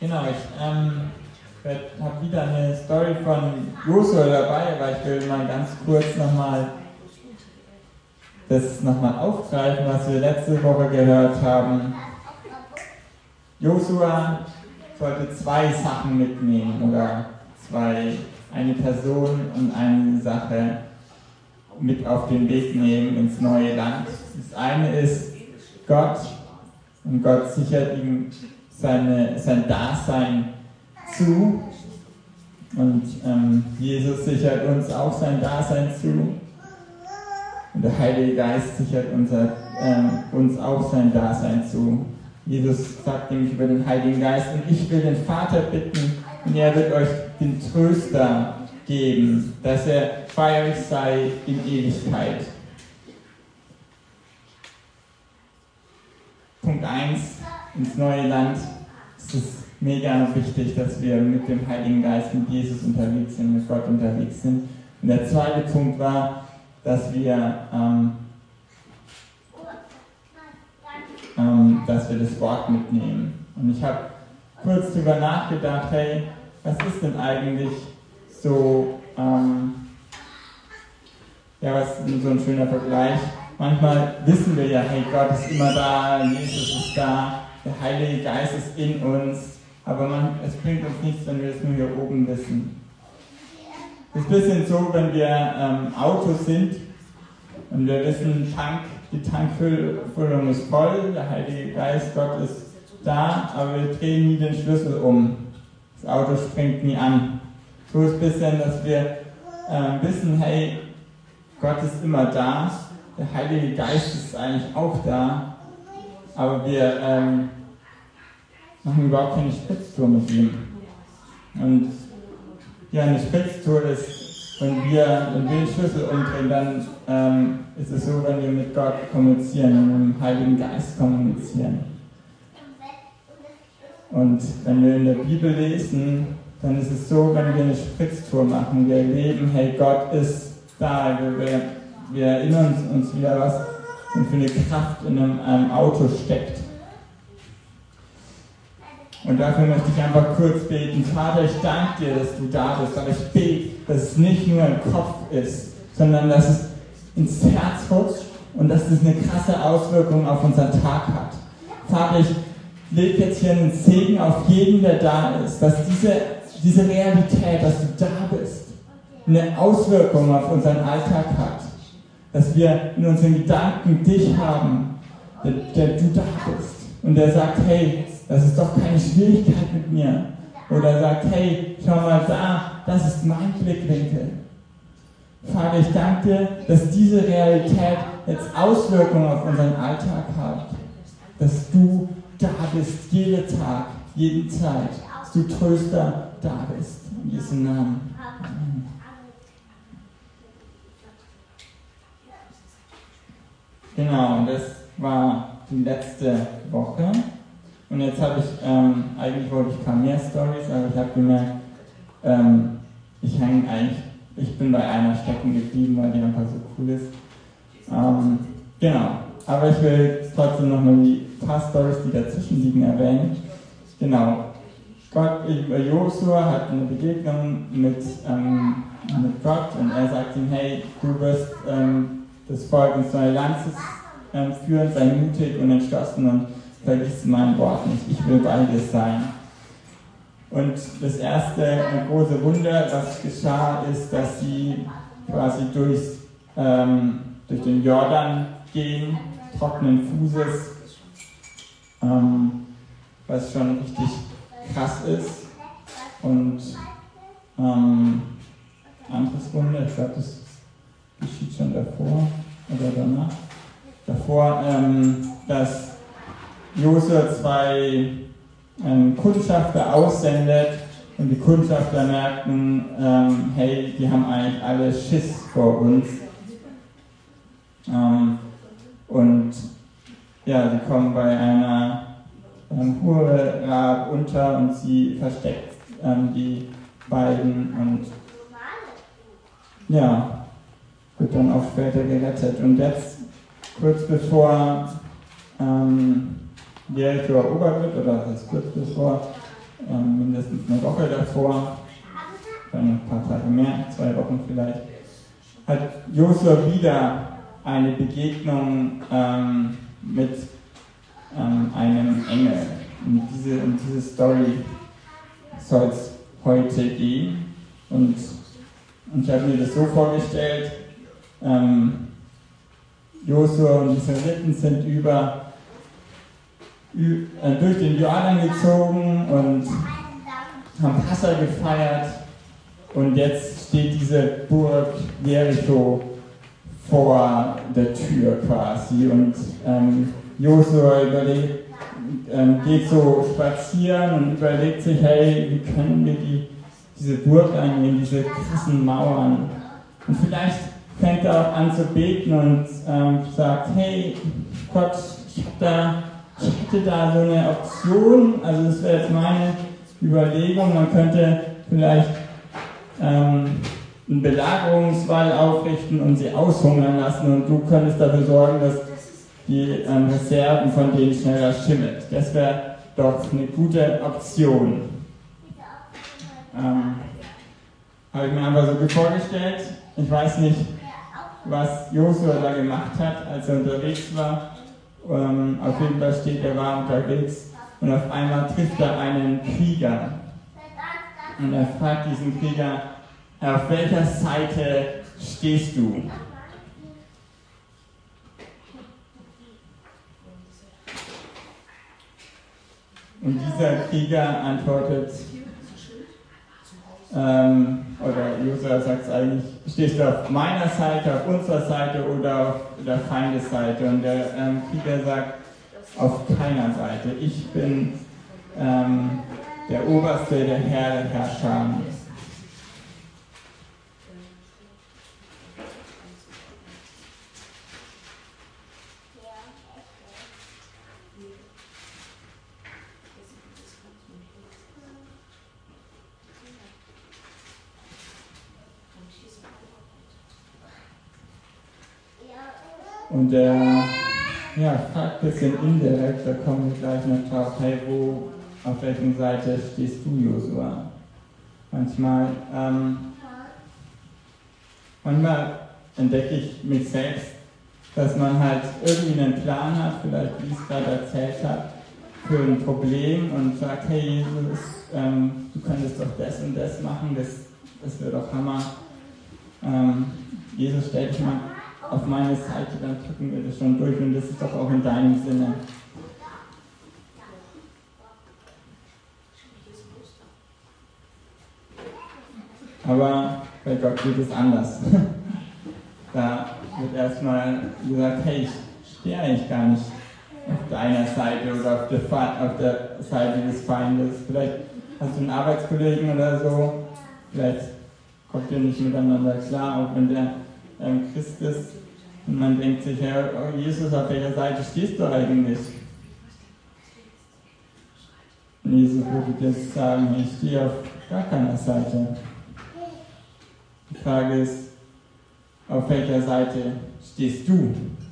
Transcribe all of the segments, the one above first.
Genau, ich habe wieder eine Story von Josua dabei, aber ich will mal ganz kurz das nochmal aufgreifen, was wir letzte Woche gehört haben. Josua sollte 2 Sachen mitnehmen, oder eine Person und eine Sache mit auf den Weg nehmen ins neue Land. Das eine ist Gott, und Gott sichert ihm sein Dasein zu, und Jesus sichert uns auch sein Dasein zu, und der Heilige Geist sichert uns auch sein Dasein zu. Jesus sagt nämlich über den Heiligen Geist: Und ich will den Vater bitten, und er wird euch den Tröster geben, dass er bei euch sei in Ewigkeit. Punkt 1, ins neue Land. Es ist mega wichtig, dass wir mit dem Heiligen Geist, mit Jesus unterwegs sind, mit Gott unterwegs sind. Und der zweite Punkt war, dass wir das Wort mitnehmen. Und ich habe kurz darüber nachgedacht, hey, was ist denn eigentlich so, was ist denn so ein schöner Vergleich? Manchmal wissen wir ja, hey, Gott ist immer da, Jesus ist da, der Heilige Geist ist in uns, aber es bringt uns nichts, wenn wir es nur hier oben wissen. Es ist ein bisschen so, wenn wir Autos sind und wir wissen, die Tankfüllung ist voll, der Heilige Geist, Gott ist da, aber wir drehen nie den Schlüssel um. Das Auto springt nie an. So ist es ein bisschen, dass wir wissen, hey, Gott ist immer da, der Heilige Geist ist eigentlich auch da, aber wir machen überhaupt keine Spritztour mit ihm. Und ja, eine Spritztour ist, wenn wir den Schlüssel umdrehen, dann ist es so, wenn wir mit Gott kommunizieren und mit dem Heiligen Geist kommunizieren. Und wenn wir in der Bibel lesen, dann ist es so, wenn wir eine Spritztour machen, wir erleben, hey, Gott ist da, wir erinnern uns wieder, was für eine Kraft in einem Auto steckt. Und dafür möchte ich einfach kurz beten. Vater, ich danke dir, dass du da bist, aber ich bete, dass es nicht nur im Kopf ist, sondern dass es ins Herz rutscht und dass es eine krasse Auswirkung auf unseren Tag hat. Vater, ich lege jetzt hier einen Segen auf jeden, der da ist, dass diese Realität, dass du da bist, eine Auswirkung auf unseren Alltag hat. Dass wir in unseren Gedanken dich haben, der du da bist. Und der sagt, hey, das ist doch keine Schwierigkeit mit mir. Oder sagt, hey, schau mal da, das ist mein Blickwinkel. Vater, ich danke dir, dass diese Realität jetzt Auswirkungen auf unseren Alltag hat. Dass du da bist, jeden Tag, jede Zeit. Dass du Tröster da bist. In Jesu Namen. Amen. Genau, das war die letzte Woche. Und jetzt habe ich, eigentlich wollte ich ein paar mehr Storys, aber ich habe gemerkt, ich bin bei einer stecken geblieben, weil die einfach so cool ist. Genau, aber ich will trotzdem nochmal die paar Storys, die dazwischen liegen, erwähnen. Genau, Josua hat eine Begegnung mit Gott, und er sagt ihm, hey, du wirst das Volk ins neue Land führen, sei mutig und entschlossen und vergiss mein Wort nicht, ich will bei dir sein. Und das erste große Wunder, was geschah, ist, dass sie quasi durch den Jordan gehen, trockenen Fußes, was schon richtig krass ist. Und anderes Wunder, ich glaube, das geschieht schon davor oder danach. Davor, dass Josua 2 Kundschafter aussendet und die Kundschafter merken, hey, die haben eigentlich alle Schiss vor uns. Und ja, sie kommen bei einer Hure Rahab unter und sie versteckt die beiden und ja, wird dann auch später gerettet. Und jetzt, kurz bevor Jericho erobert wird, oder das ist kurz bevor, mindestens eine Woche davor, dann ein paar Tage mehr, 2 Wochen vielleicht, hat Josua wieder eine Begegnung mit einem Engel. Um diese Story soll es heute gehen. Und ich habe mir das so vorgestellt, Josua und die Israeliten sind durch den Jordan gezogen und haben Passa gefeiert. Und jetzt steht diese Burg Jericho vor der Tür quasi. Und Josua geht so spazieren und überlegt sich, hey, wie können wir diese Burg einnehmen, diese krassen Mauern. Und vielleicht fängt er auch an zu beten und sagt, hey Gott, ich hätte da so eine Option, also das wäre jetzt meine Überlegung, man könnte vielleicht einen Belagerungswall aufrichten und sie aushungern lassen und du könntest dafür sorgen, dass die Reserven von denen schneller schimmelt. Das wäre doch eine gute Option. Habe ich mir einfach so vorgestellt. Ich weiß nicht, was Josua da gemacht hat, als er unterwegs war. Auf jeden Fall steht, er war unterwegs und auf einmal trifft er einen Krieger. Und er fragt diesen Krieger, auf welcher Seite stehst du? Und dieser Krieger antwortet, oder Josua sagt es eigentlich, stehst du auf meiner Seite, auf unserer Seite oder auf der Feindesseite? Und der Krieger sagt, auf keiner Seite. Ich bin der Oberste, der Herr der Herrscher. Und er fragt ein bisschen indirekt, da kommen wir gleich noch drauf, hey, auf welchen Seite stehst du, Josua? Manchmal entdecke ich mich selbst, dass man halt irgendwie einen Plan hat, vielleicht wie ich es gerade erzählt habe, für ein Problem und sagt, hey Jesus, du könntest doch das und das machen, das wäre doch Hammer. Jesus, stell dich mal auf meine Seite, dann drücken wir das schon durch und das ist doch auch in deinem Sinne. Aber bei Gott geht es anders. Da wird erstmal gesagt, hey, ich stehe eigentlich gar nicht auf deiner Seite oder auf der Seite des Feindes. Vielleicht hast du einen Arbeitskollegen oder so, vielleicht kommt ihr nicht miteinander klar, auch wenn der Christ ist. Und man denkt sich, ja, oh Jesus, auf welcher Seite stehst du eigentlich? Und Jesus würde jetzt sagen, ich stehe auf gar keiner Seite. Die Frage ist, auf welcher Seite stehst du?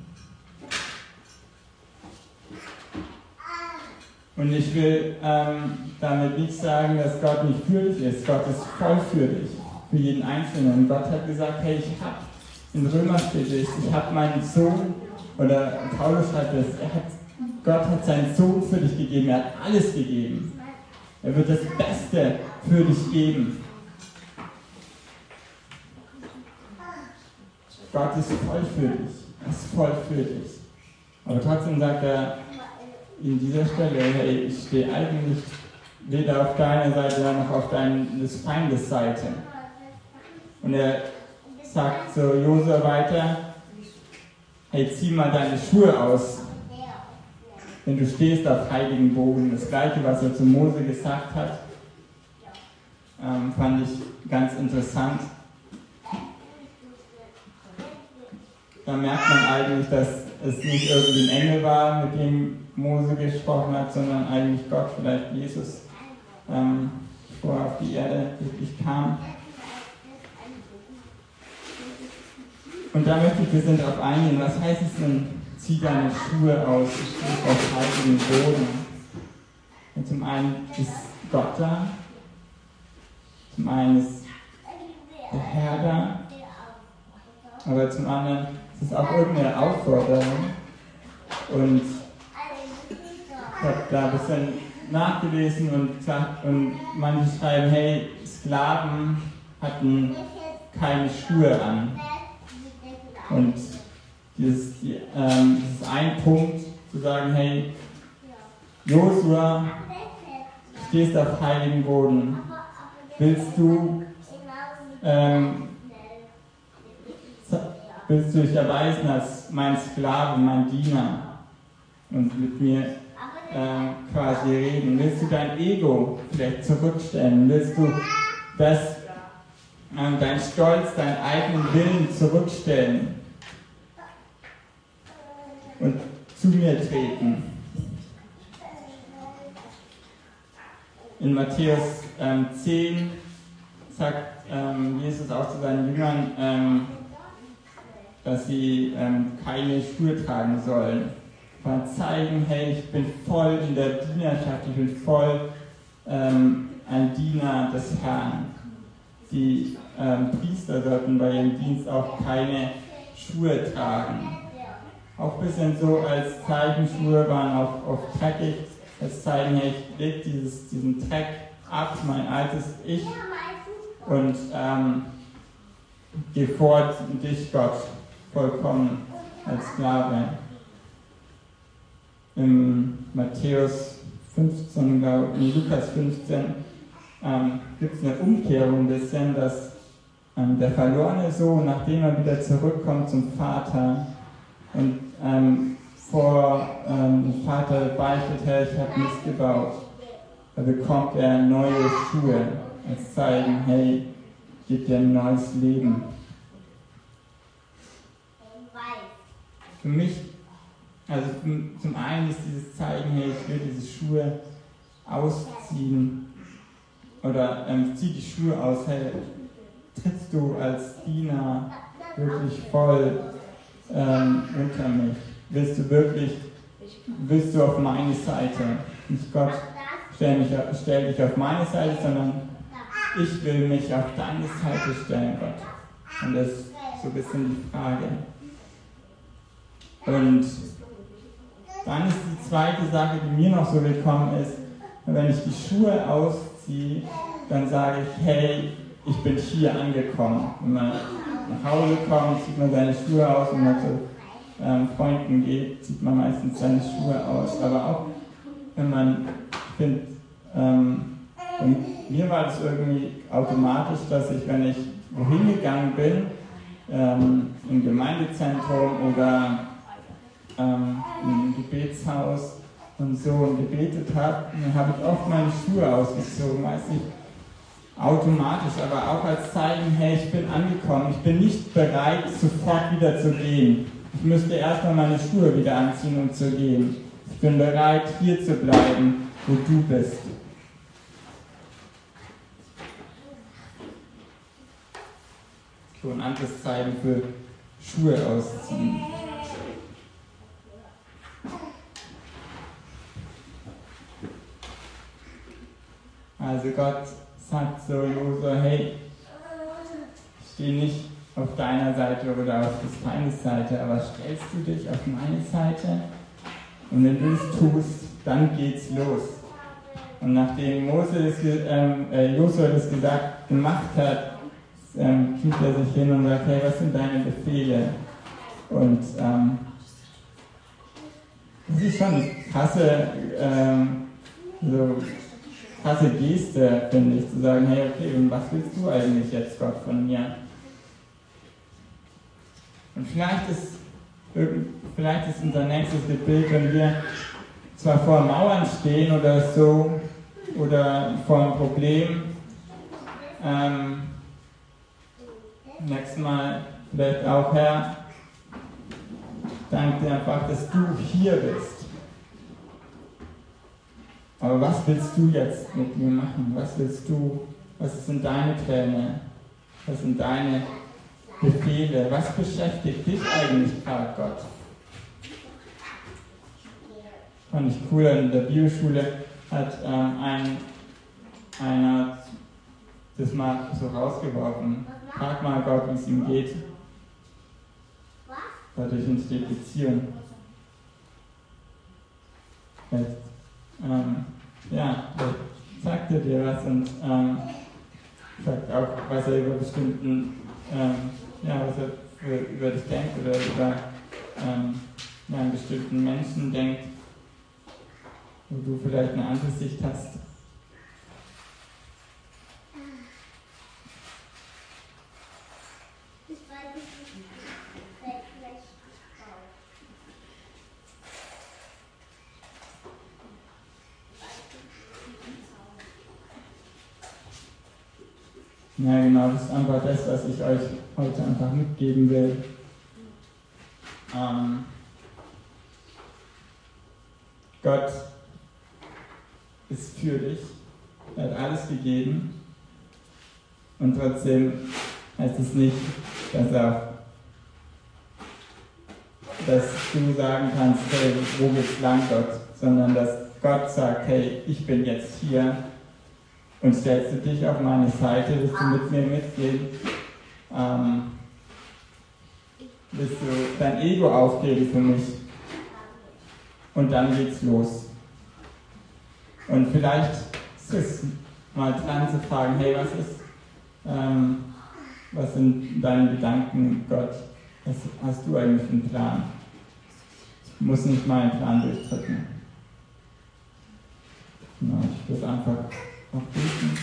Und ich will damit nicht sagen, dass Gott nicht für dich ist. Gott ist voll für dich, für jeden Einzelnen. Und Gott hat gesagt, hey, in Römer steht es, ich habe meinen Sohn, oder Paulus schreibt es, Gott hat seinen Sohn für dich gegeben, er hat alles gegeben. Er wird das Beste für dich geben. Gott ist voll für dich. Er ist voll für dich. Aber trotzdem sagt er in dieser Stelle, hey, ich stehe eigentlich weder auf deiner Seite noch auf des Feindes Seite. Und er sagt so Josua weiter, hey, zieh mal deine Schuhe aus, denn du stehst auf heiligen Boden. Das Gleiche, was er zu Mose gesagt hat, fand ich ganz interessant. Da merkt man eigentlich, dass es nicht irgendwie ein Engel war, mit dem Mose gesprochen hat, sondern eigentlich Gott, vielleicht Jesus, vor auf die Erde wirklich kam. Und da möchte ich ein bisschen drauf eingehen, was heißt es denn, zieh deine Schuhe aus, du stehst auf heiligen Boden. Und zum einen ist Gott da, zum einen ist der Herr da, aber zum anderen ist es auch irgendeine Aufforderung. Und ich habe da ein bisschen nachgelesen und manche schreiben, hey, Sklaven hatten keine Schuhe an. Und das ist ein Punkt, zu sagen, hey, Josua, stehst auf heiligen Boden. Willst du dich erweisen als mein Sklave, mein Diener und mit mir quasi reden? Willst du dein Ego vielleicht zurückstellen? Willst du dein Stolz, deinen eigenen Willen zurückstellen und zu mir treten? In Matthäus 10 sagt Jesus auch zu seinen Jüngern, dass sie keine Schuhe tragen sollen. Mal zeigen, hey, ich bin voll in der Dienerschaft, ich bin voll ein Diener des Herrn. Die Priester sollten bei ihrem Dienst auch keine Schuhe tragen. Auch ein bisschen so als Zeichen, Schuhe waren auch dreckig, als Zeichen, hey, ich lege diesen Dreck ab, mein altes Ich, und gehe fort dich, Gott, vollkommen als Sklave. In Matthäus 15, in Lukas 15, gibt es eine Umkehrung ein bisschen, dass der verlorene Sohn, nachdem er wieder zurückkommt zum Vater und vor dem Vater beichtet, hey, ich habe Mist gebaut, da bekommt er neue Schuhe, als Zeichen, hey, gibt dir ein neues Leben. Für mich, also zum einen ist dieses Zeichen, hey, ich will diese Schuhe ausziehen, oder zieh die Schuhe aus, hey, trittst du als Diener wirklich voll unter mich? Willst du auf meine Seite? Nicht Gott, stell dich auf meine Seite, sondern ich will mich auf deine Seite stellen, Gott. Und das ist so ein bisschen die Frage. Und dann ist die zweite Sache, die mir noch so gekommen ist, wenn ich die Schuhe ausziehe, dann sage ich, hey, ich bin hier angekommen. Wenn man nach Hause kommt, zieht man seine Schuhe aus und man zu Freunden geht, zieht man meistens seine Schuhe aus. Aber auch wenn man, mir war das irgendwie automatisch, dass ich, wenn ich wohin gegangen bin, im Gemeindezentrum oder im Gebetshaus und so gebetet habe, dann habe ich oft meine Schuhe ausgezogen, weiß ich, automatisch, aber auch als Zeichen, hey, ich bin angekommen, ich bin nicht bereit, sofort wieder zu gehen. Ich müsste erstmal meine Schuhe wieder anziehen, um zu gehen. Ich bin bereit, hier zu bleiben, wo du bist. So ein anderes Zeichen für Schuhe ausziehen. Also Gott sagt so, Josua, hey, ich stehe nicht auf deiner Seite oder auf deine Seite, aber stellst du dich auf meine Seite? Und wenn du es tust, dann geht's los. Und nachdem Josua das gemacht hat, kniet er sich hin und sagt, hey, was sind deine Befehle? Und das ist schon eine krasse Geste, finde ich, zu sagen, hey, okay, und was willst du eigentlich jetzt, Gott, von mir? Und vielleicht ist unser nächstes Bild, wenn wir zwar vor Mauern stehen oder so, oder vor einem Problem, nächstes Mal vielleicht auch, Herr, danke dir einfach, dass du hier bist. Aber was willst du jetzt mit mir machen? Was sind deine Pläne? Was sind deine Befehle? Was beschäftigt dich eigentlich gerade, Gott? Fand ich cool, in der Bibelschule hat ein einer das mal so rausgeworfen. Frag mal Gott, wie es ihm geht. Dadurch entsteht Beziehung. Vielleicht, vielleicht sagt er dir was und sagt auch, was er über bestimmten, was er über dich denkt oder über einen bestimmten Menschen denkt, wo du vielleicht eine andere Sicht hast. Ja, genau, das ist einfach das, was ich euch heute einfach mitgeben will. Gott ist für dich, er hat alles gegeben und trotzdem heißt es nicht, dass du sagen kannst, hey, wo geht's lang, Gott, sondern dass Gott sagt, hey, ich bin jetzt hier und stellst du dich auf meine Seite, willst du mit mir mitgehen, willst du dein Ego aufgeben für mich und dann geht's los. Und vielleicht ist es mal dran zu fragen, hey, was sind deine Gedanken, Gott? Was hast du eigentlich für einen Plan? Ich muss nicht meinen Plan durchdrücken. Genau, ich würde einfach auch beten.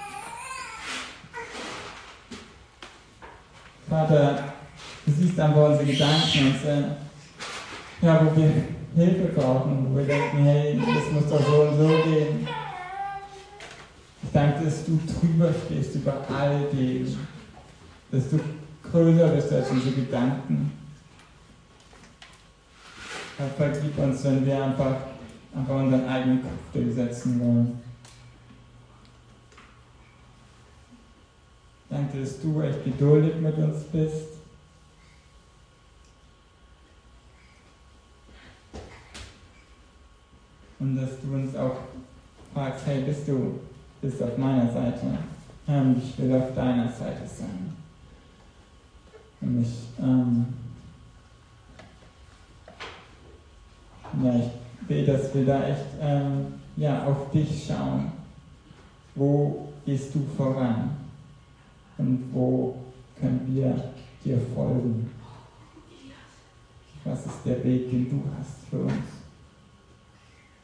Vater, du siehst einfach unsere Gedanken und wo wir Hilfe brauchen, wo wir denken, hey, das muss doch so und so gehen. Ich danke, dass du drüber stehst über all dem, dass du größer bist als unsere Gedanken. Herr, vergib uns, wenn wir einfach unseren eigenen Kopf durchsetzen wollen. Danke, dass du echt geduldig mit uns bist. Und dass du uns auch fragst, hey, bist du auf meiner Seite? Ich will auf deiner Seite sein. Und ich will, dass wir da echt auf dich schauen. Wo gehst du voran? Und wo können wir dir folgen? Was ist der Weg, den du hast für uns?